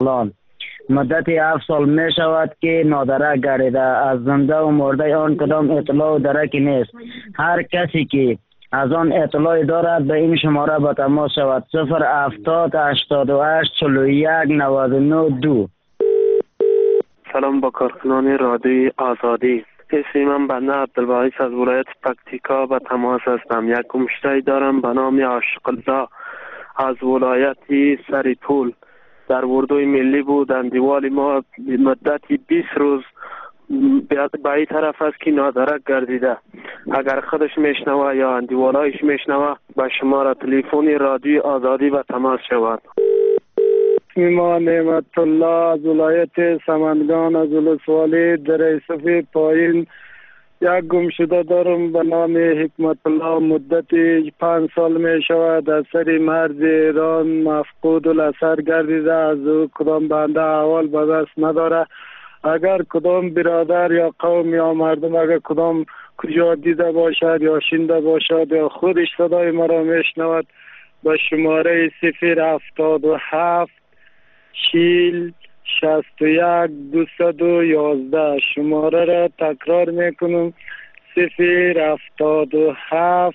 مدت 7 سال می شود که نادرک گردیده. از زنده و مرده آن کدام اطلاع و درکی نیست. هر کسی که از آن اطلاع دارد به این شماره با تماس شود. 070 88 41 99 2. سلام با کارکنان رادیوی آزادی. اسم من بنده عبدالباعث از ولایت پکتیکا به تماس هستم. یک مشتری دارم به نام عاشق‌الله از ولایت سریپول. در اردوی ملی بود. اندیوال ما مدت 20 روز به این طرف است که نادرک گردیده. اگر خودش میشنوه یا اندیوالایش میشنوه به شماره تلفن رادیوی آزادی به تماس شود. ما نعمت الله از ولایت سمنگان از ولسوالی در ایسفی پایین یک گمشده دارم به نام حکمت الله. مدت 5 سال می شود از سر مرز ایران مفقود الاثر گردیده. از او کدام بنده احوال به دست نداره. اگر کدام برادر یا قوم یا مردم اگر کدام کجا دیده باشد یا شنیده باشد یا خودش صدای مرا میشنود به شماره 077 40 61 211 شماره را تکرار میکنم. 077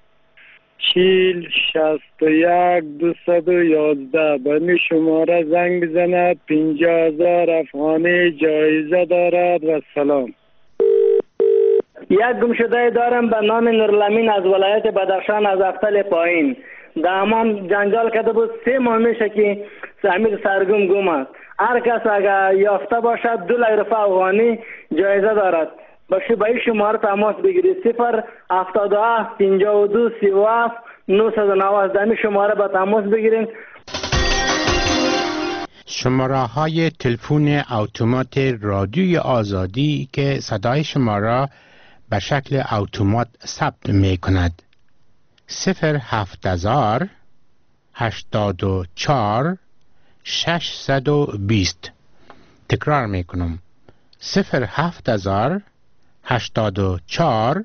40 61 211 به این شماره زنگ بزند. 50,000 افغانی جایزه دارد و سلام. یک گمشده دارم به نام نورالامین از ولایت بدخشان از افتل پایین. در همان جنجال کرده بود 3 ماه میشه که امیر سرگم گم است. هر کس اگر یافته باشد 2 لک روپیه افغانی جایزه دارد. باشه به این شماره تماس بگیرید. 077 52 37 990 در این شماره به تماس بگیرید. شماره های تلفن اتومات رادیوی آزادی که صدای شما را به شکل اتومات ثبت می کند. 070 84 620. تکرار می کنم. 070 84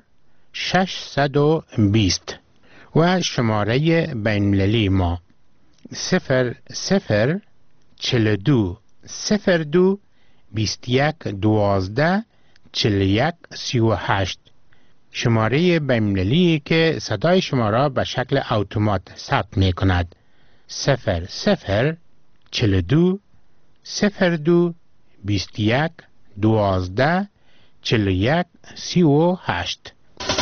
620 و شماره بین‌المللی ما 00 42 02 21 12 41 38. شماره بین‌المللی که صدای شما را به شکل اتومات ثبت می کند. 00 42 02 21 12 41 38.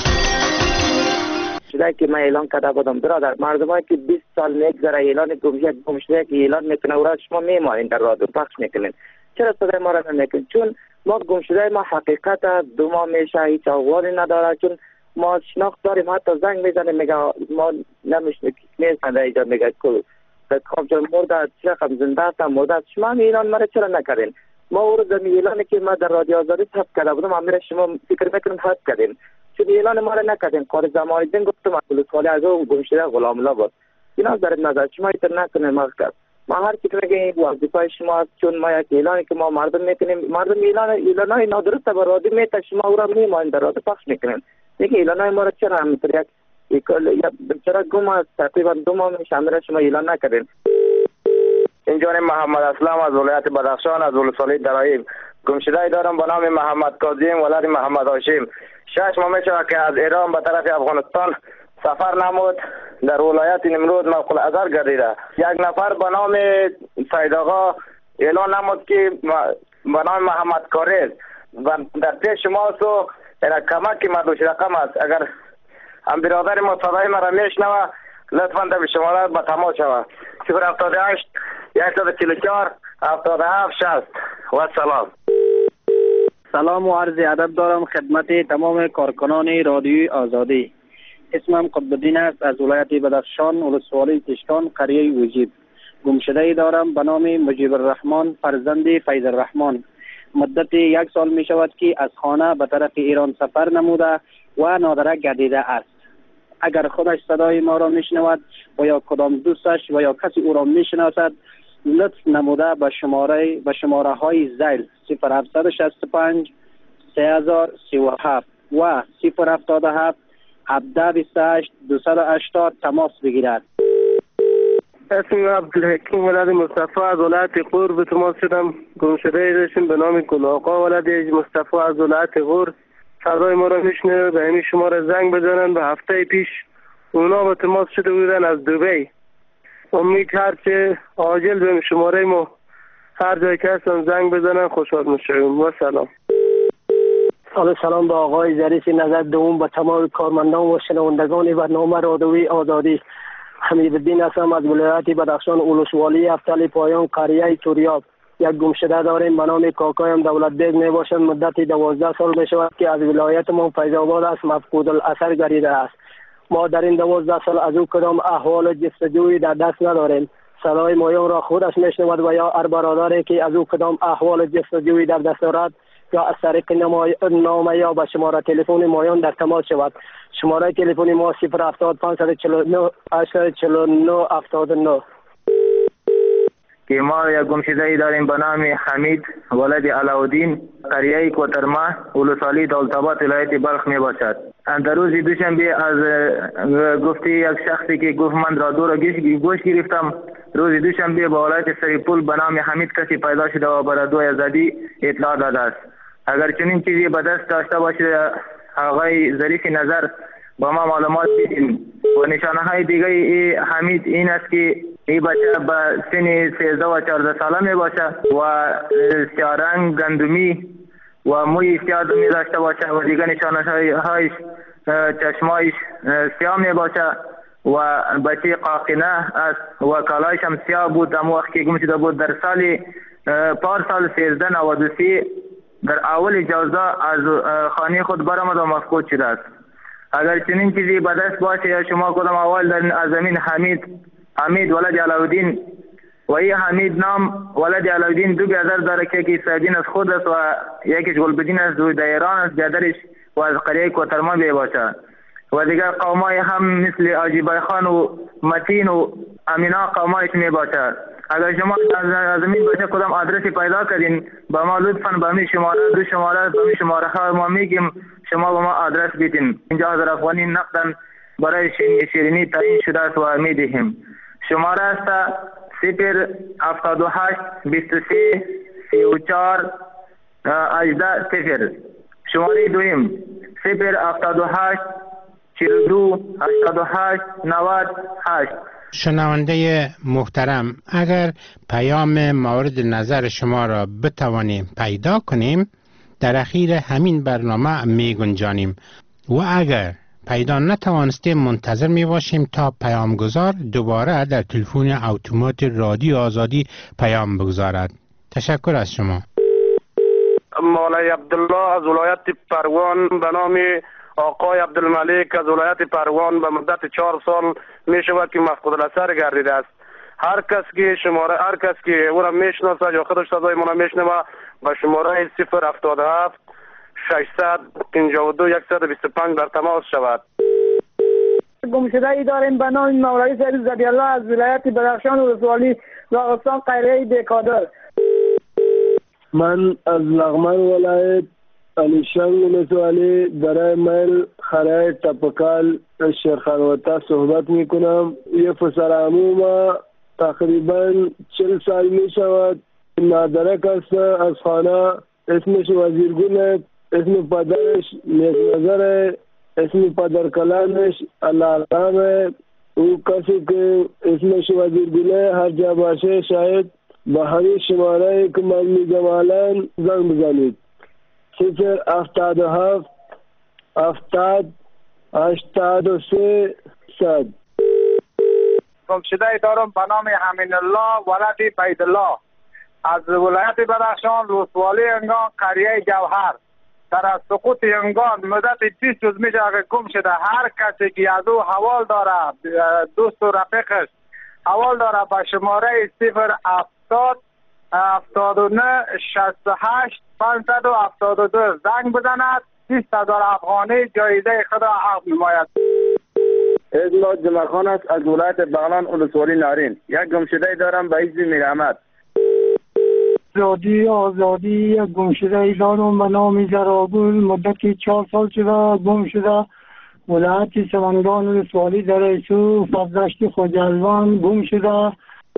شده که من اعلان کرده بودم برادر مردمایی که 20 سال میگذره اعلان گمشده که اعلان میکنه او را شما میمانید در رادیو پخش میکنید. چرا صدای ما را نمیکنید؟ چون ما گمشده ما حقیقت 2 ماه میشه هیچ احوالی نداره. چون ما شناخت داریم حتی زنگ میزنیم میگه ما نمیشنیم نیستند اینجا میگه که کامچون مرده چرا زنده هستم مرده شما اعلان مرا چرا نکردین؟ ما او رو زمین اعلانی که ما در رادیو آزادی ثبت کرده بودم امیر شما فکر میکنم حد کردین چون اعلان ما را نکردین. کار زمانی دین گفتم اصل سوالی از او گمشده غلام الله بود. اینا در نظر شما ایتر نکنین ما هر چی که میگه وظیفه شما چون ما یک اعلانی که ما مردم میکنیم مردم اعلانای نادرست بر رادیو میته شما او را میمانید در رادیو پخش میکنین. دیگه اعلانای ما را چرا همینطور یک چرا گم است تقریبا 2 ماه میشه امیر شما اعلان نکردین. اینجا محمد اسلام از ولایت بدخشان از ولسوالی درایب. گمشده دارم به نام محمد کاظم ولد محمد هاشم. 6 ماه میشه که از ایران به طرف افغانستان سفر نمود. در ولایت نمرود موقع اثر گردیده. یک نفر به نام سید آقا اعلان نمود که به نام محمد کاریز در پیش شما سو کمک مدوش رقم است. اگر هم برادر ما صدای مرا میشنوه لطفا در شماره به تماس شود. 078 144 77 60 و سلام. سلام و عرض ادب دارم خدمت تمام کارکنان رادیوی آزادی. اسمم قطب‌الدین است از ولایت بدخشان ولسوالی تشکان قریه وجیب. گمشده دارم به نام مجیب الرحمن فرزند فیض الرحمن. مدت 1 سال می شود که از خانه به طرف ایران سفر نموده و نادرک گردیده است. اگر خودش صدای ما را میشنود و یا کدام دوستش و یا کسی او را میشناسد لطف نموده به شماره های زیل 0765 3037 و 077 1728 280 تماس بگیرد. اسم عبدالحکیم ولد مصطفی از ولایت غور به تماس شدم. گمشده داشتیم به نام گل آقا ولد مصطفی از ولایت غور. صدای ما را میشنه به همین شماره زنگ بزنن. به هفته پیش اونا به تماس شده بودن از دبی. امید هرچه عاجل به شماره ما هر جای که هستن زنگ بزنن خوشحال میشیم. و سلام. سلام به آقای ظریف نظر دوم، به تمام کارمندان و شنوندگان برنامه رادیوی آزادی. حمیدالدین هستم از ولایت بدخشان، ولسوالی افتال پایان، قریه توریاب. یک گمشده داریم به نام کاکایم دولت بیگ می باشد. مدت 12 سال می شود که از ولایت ما فیض آباد است مفقود الاثر گردیده است. ما در این 12 سال از او کدام احوال جستجویی در دست نداریم. صدای مایان را خودش میشنود و یا هر برادری که از او کدام احوال جستجویی در دست دارد یا از طریق نامه یا به شماره تلفن مایان در تماس شود. شماره تلفن ما 070 549 849 79. که ما یک گمشده ای داریم به نام حمید ولد علاودین، قریه کوترما، ولسوالی دولت‌آباد، ولایت بلخ می باشد. در روز دوشنبه از گفته یک شخصی که گفت من رادیو را گوش گرفتم، روز دوشنبه با ولایت سریپول به نام حمید کسی پیدا شده و بر رادیو آزادی اطلاع داده است. اگر چنین چیزی به دست داشته باشه آقای ظریف نظر با ما معلومات بدین. و نشانه های دیگه حمید این است که این بچه به سن 13 و 14 ساله می باشه و سیارنگ گندمی و موی سیاه می داشته باشه و دیگه نشانه هایش چشمایش سیاه می باشه و بچه قاقنه است و کالایش هم سیاه بود. اما وقت که گم شده بود در سال پارسال 1393 در اول جوزا از خانه خود برآمد و مفقود شده است. اگر چنین چیزی به دست باشه یا شما کدام اول در زمین حمید ولد علاودین و این حمید نام ولد علاودین دو برادر داره که یکی سعدین از خود است و یکیش گلبدین است و در ایران است، برادرش و از قریه کوترما می باشه و دیگر قومای هم مثل عجیبای خان و متین و امینا قومایش می باشه. اگر شما از زمین باشه کدام آدرسی پیدا کردین با ما لطفاً با می شماره دو شماره با می شماره ها ما میگیم شما با ما آدرس بدین. 50,000 افغانی نقداً برای شیرینی تعیین شده است و میدهیم. شماره است 078 23 34 18 0. شماره دویم 078 42 88 98. شنونده محترم، اگر پیام مورد نظر شما را بتوانیم پیدا کنیم در اخیر همین برنامه می گنجانیم و اگر پیدا نتوانستیم منتظر می باشیم تا پیامگذار دوباره در تلفن اتومات رادیو آزادی پیام بگذارد. تشکر از شما. مولای عبدالله از ولایت پروان به نام آقای عبدالملک از ولایت پروان به مدت 4 سال می شود که مفقود الاثر گردیده است. هر کس که او را میشناسد یا خودش صدای ما را میشنوه به شماره 077 652 125 در تماس شود. گمشده ای داریم به نام مولوی سعید زبی الله از ولایت بدخشان و ولسوالی راغستان قریه بیکادر. من از لغمان ولایت علیشنگ ولسوالی برای میل خرای تپکال شیرخانوطه صحبت می کنم. یه پسر عموما تقریبا 40 سال می شود نادرک است از خانه. اسمش وزیرگل، اسم پدرش نیک نظر، اسم پدر کلانش علامه. او کسی که اسمش وزیرگله هر جا باشه شاید به همین شماره که من میگم الان زنگ بزنید. 077 70 83 100. گمشده دارم به نام امین الله ولد بیدالله از ولایت بدخشان ولسوالی انگان قریه جوهر. در سقوط انگان مدت 20 روز میشه که گم شده. هر کسی که از او حوال داره دوست و رفیقش حوال داره به شماره 070 79 68 572 زنگ بزند. 20,000 افغانی جایزه خود را عقد نماید. ازلا جمعخان است از ولایت بغلان ولسوالی نارین. یک گمشده دارم به اسم میرحمد. آزادی یک گمشده ای دارم به نام زرابول. مدت 4 سال شده گم شده. ولایت سمنگان ولسوالی در ایسو فضلشتی خوجلوان گم شده.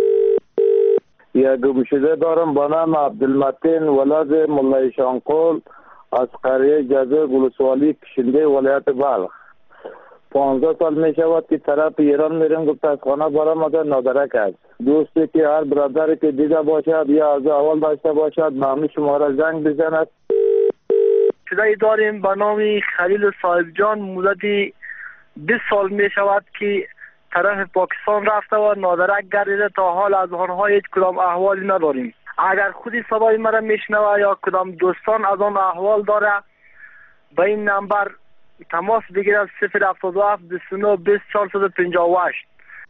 یا گم شده دارم به نام عبدالمتین ولد ملای شانقول از قریه جزه ولسوالی کشنده ولایت بلخ. 15 سال می شود که طرف ایران میرم گفت از خانه برام اگر نادرک است. دوستی که هر برادری که دیده باشد یا از اول داشته باشد به همین شماره زنگ بزند. شده داریم به نام خلیل صاحب جان مدتی 20 سال می شود که طرف پاکستان رفته و نادرک گردیده. تا حال از آنها هیچ کدام احوالی نداریم. اگر خودی صدای مرا میشنوه یا کدام دوستان از آن احوال داره به این نمبر تماس بگیرد 077 29 20 458.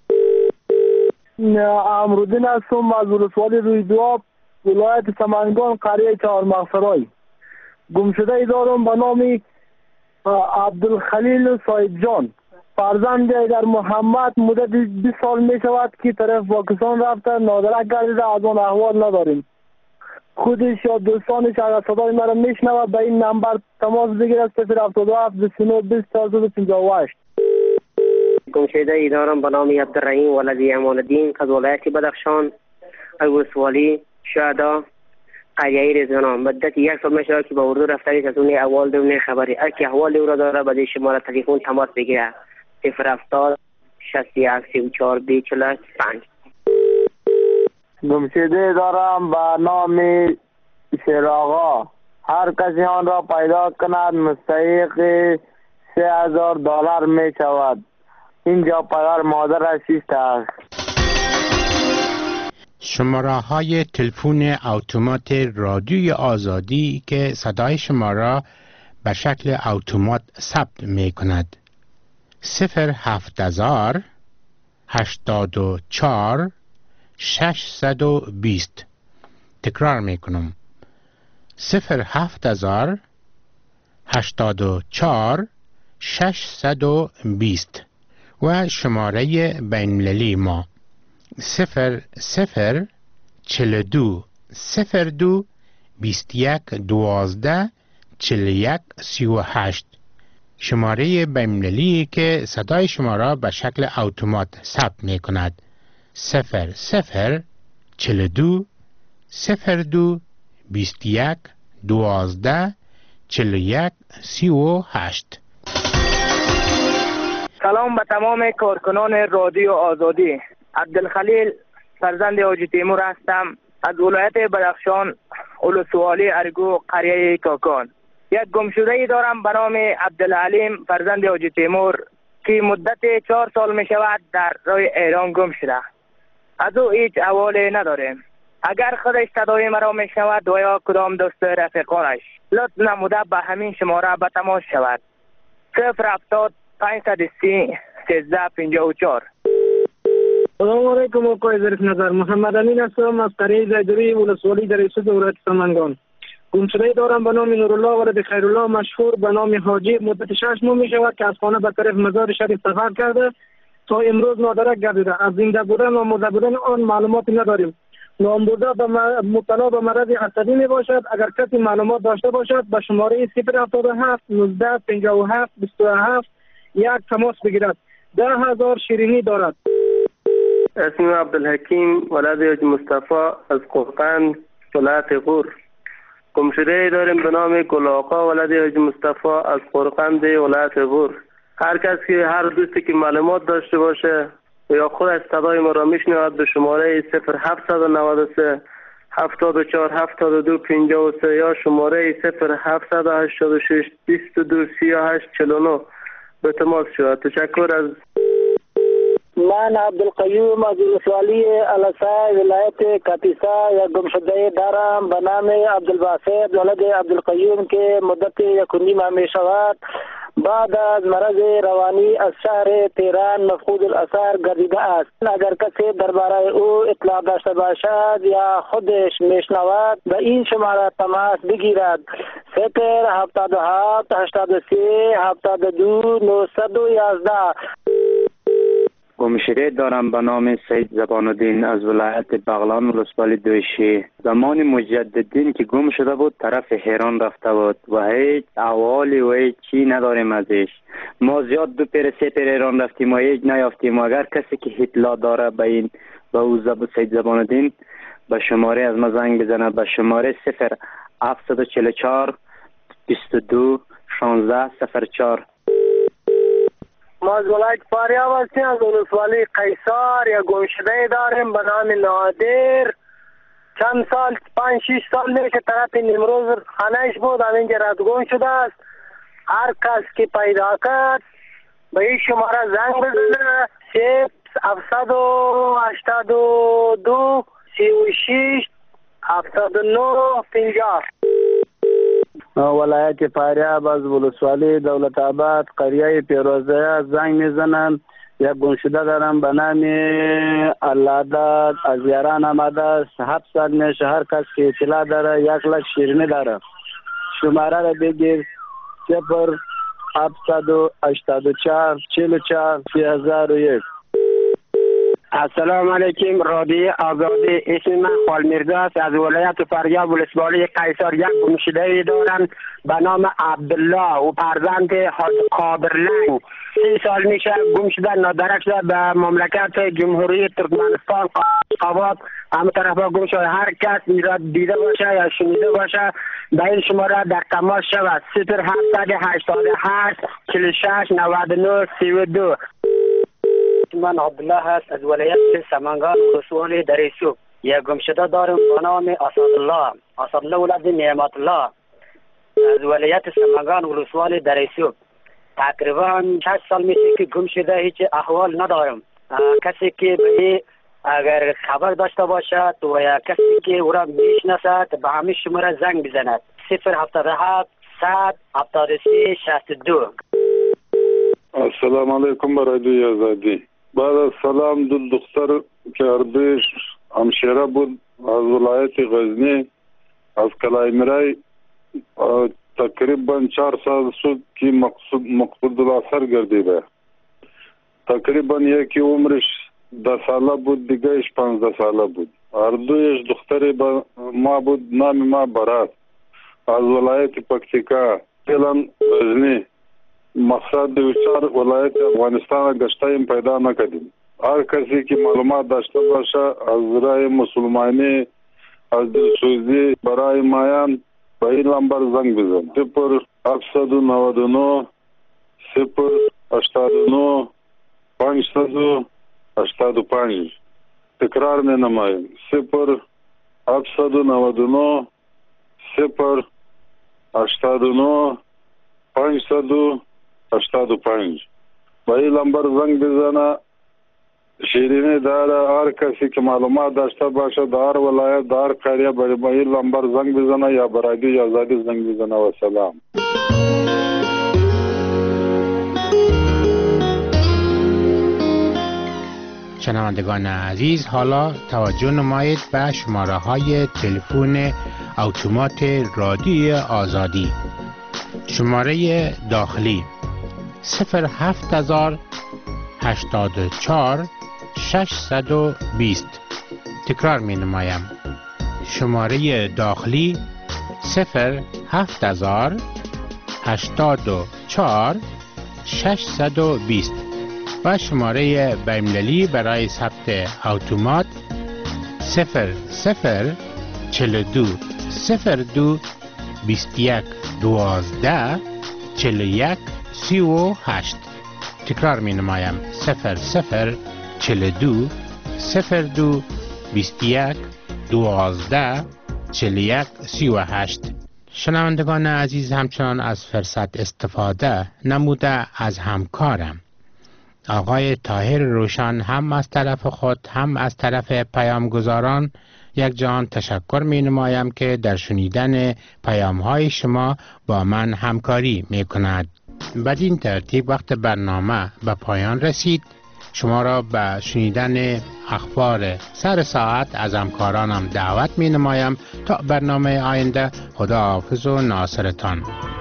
امرودین هستم از ولسوالی روی دواب ولایت سمنگان قریه چهارمغزسرای. گم شده ای دارم به نام عبدالخلیل صاحب جان فرزند در محمد مدت 20 سال می شود که طرف پاکستان رفته نادرک گردیده. از آن احوال نداریم. خودش یا دوستانش اگر صدای مرا میشنود به این نمبر تماس بگیرد 077 29 20 458. گم شده ای دارم به نام عبدالرحیم ولد امان الدین از ولایت بدخشان ولسوالی شهدا قریه رضوان. مدت 1 سال می شود که به اردو رفته از اون احوال دونه خبری هر کی احوال او را داره به شماره تلفن تماس بگیره 070 61 34 245. گم شده دارم به نام شیراغا. هر کسی آن را پیدا کند مستحق $3000 می شود. اینجا پدر مادرش است. شماره های تلفن اتومات رادیوی آزادی که صدای شما را به شکل اتومات ثبت می کند 07000 84 620. تکرار می کنم 07000 84 620 و شماره بین‌المللی ما 0042 02 21 12 41 38. شماره بین‌المللی که صدای شما را به شکل اتومات ثبت می کند 0042 02 21 12 41 38. سلام به تمام کارکنان رادیو آزادی. عبدالخلیل فرزند حاجی تیمور هستم از ولایت بدخشان ولسوالی ارگو قریه کاکان. یک گمشده ای دارم به نام عبدالعلیم فرزند حاجی تیمور که مدت 4 سال می شود در راه ایران گم شده. از او هیچ احوالی نداریم. اگر خودش صدای مرا می شود و یا کدام دوست رفیقانش لطف نموده به همین شماره به تماس شود 070 530 1354. سلام علیکم آقای ظریف نظر. محمد امین هستم از قریه زیدوری ولسوالی در ایسو ولایت سمنگان. گمشده دارم به نام نورالله ولد خیرالله مشهور به نام حاجی. مدت 6 ماه می شود که از خانه به طرف مزار شریف سفر کرده تا امروز نادرک گردیده. از زنده بودن و مرده بودن آن معلوماتی نداریم. نامبرده مبتلا به مرض عصبی می باشد. اگر کسی معلومات داشته باشد به شماره 077 19 57 27 یک تماس بگیرد. 10,000 شیرینی دارد. اسم عبدالحکیم ولد حاج مصطفی از قرقند ولایت غور. گمشده داریم به نام گل آقا ولد حاج مصطفی از قرقند ولایت غور. هر کس که هر دوستی که معلومات داشته باشه یا خودش صدای ما را میشنود به شماره 0793 74 72 53 یا شماره 0786 22 38 49 به تماس شود. تشکر. از من عبدالقیوم از ولسوالی الاسای ولایت کاپیسا یک گمشده دارم به نام عبدالباسط ولد عبدالقیوم که مدت 1.5 ماه می شود بعد از مرض روانی از شهر تهران مفقود الاثر گردیده است. اگر کسی درباره او اطلاع داشته باشد یا خودش میشنود به این شماره تماس بگیرد 077 83 72 911. گمشده دارم به نام سید زبان الدین از ولایت بغلان ولسوالی دوشی. زمان مجددین که گم شده بود طرف ایران رفته بود و هیچ احوالی و هیچ چی نداریم ازش. ما زیاد 2 پیر 3 پیر ایران رفتیم و هیچ نیافتیم. اگر کسی که اطلاع داره به این به او سید زبان الدین به شماره از ما زنگ بزنه، به شماره 0744 22 16 04. ما از ولایت فاریاب هستیم، از ولسوالی قیصر. یک گمشده داریم به نام نادر. چند سال 5-6 سال میشه طرف نمروز خانهش بود، همینجا رد گم شده است. هر کس که پیدا کرد به این شماره زنگ بزنه 782 36 79 50. ولایت فاریاب از ولسوالی دولت آباد قریه پیروزه زنگ میزنم. یک گمشده دارم به نام اللاداد از یاران آمده است. 7 سال میشه. هر کس که اطلاع داره 1 لک شیرینی داره. شماره را بگیر 0784 44 3001. السلام علیکم رادیو آزادی. اسم من خال میرزا است از ولایت فاریاب ولسوالی قیصر. یک گمشده دارم به نام عبدالله و فرزند حاج قادرلنگ. 30 سال میشه گم شده. نادرک شده به مملکت جمهوری ترکمنستان قابات همه طرفا گم شده. هر کس میرا دیده باشه یا شنیده باشه به این شماره در تماس شود 0788 46 99 32. من عبدالله هست از ولایت سمنگان ولسوالی دریسوب. یک گمشده دارم به نام اسدالله ولد نعمت الله از ولایت سمنگان ولسوالی دریسوب. تقریبا 6 سال میشه که گم شده. هیچ احوال ندارم. کسی که به اگر خبر داشته باشد و یا کسی که او را میشناسد به همین شماره زنگ بزند 077 173 62. السلام علیکم برادری آزادی. بعد از سلام دختر که اربیش همشیره بود از ولایت غزنی از کلای مرای تقریبا 4 سال شد که مقصود الاثر گردیده. تقریبا یکی عمرش 10 ساله بود، دیگهش 15 ساله بود. هر دویش دختری ما بود. نام ما برات از ولایت پکتیکا فعلا غزنی. مقصد دوچار ولایت افغانستان گشتایم پیدا نکردیم. هر کسی که معلومات داشته باشه از رای مسلمانی از دلسوزی برای مایان به این نمبر زنگ بزن 0799 089 585. تکرار می نمایم 0799 089 585. با این نمبر زنگ بزنه. شیرینی داره. هر کسی که معلومات داشته باشه در هر ولایت در هر قریه با این نمبر زنگ بزنه یا برادری آزادی زنگ بزنه. و سلام. شنوندگان عزیز، حالا توجه نمایید به شماره های تلفن اتومات رادیو آزادی. شماره داخلی 07084 620. تکرار می نمایم. شماره داخلی 07084 620 و شماره بین‌المللی برای ثبت اتومات 0042 02 21 12 41 38. تکرار می نمایم 0042 02 21 12 41 38. شنوندگان عزیز، همچنان از فرصت استفاده نموده از همکارم آقای طاهر روشن هم از طرف خود هم از طرف پیامگزاران یک جهان تشکر می نمایم که در شنیدن پیام های شما با من همکاری می کند. بدین ترتیب وقت برنامه به پایان رسید. شما را به شنیدن اخبار سر ساعت از همکارانم دعوت می نمایم. تا برنامه آینده، خدا حافظ و ناصرتان.